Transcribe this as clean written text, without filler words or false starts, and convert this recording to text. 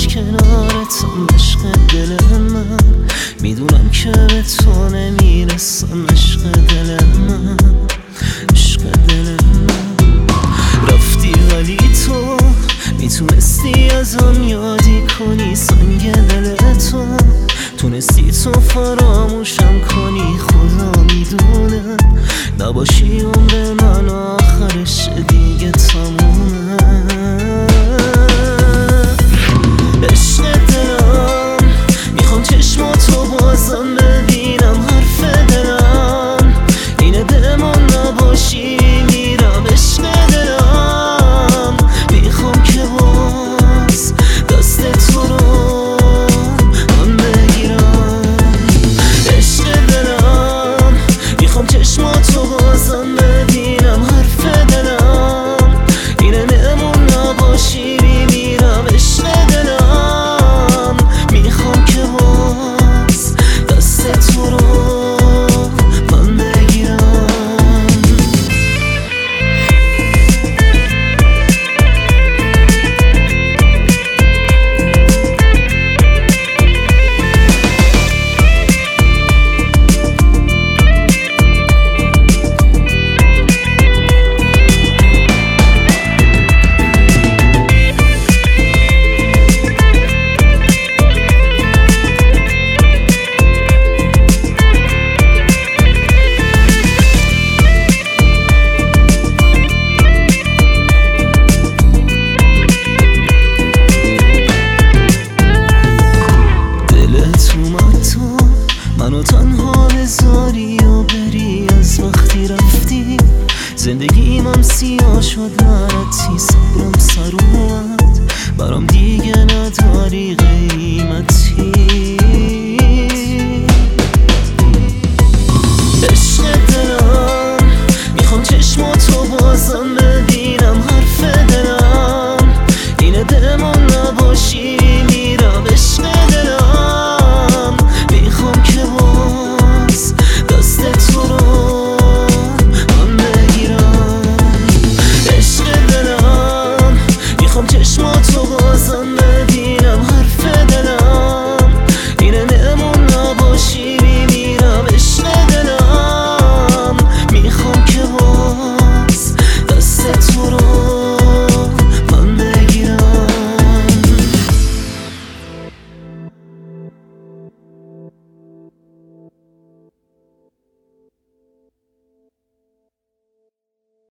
هیچ کنارتم عشق دل من، میدونم که به تو نمیرسم عشق دل من، عشق دل من. رفتی ولی تو میتونستی ازم یادی کنی سنگ دل تو، تونستی تو فراموشم کنی، خدا میدونه نباشی عمر من آخرش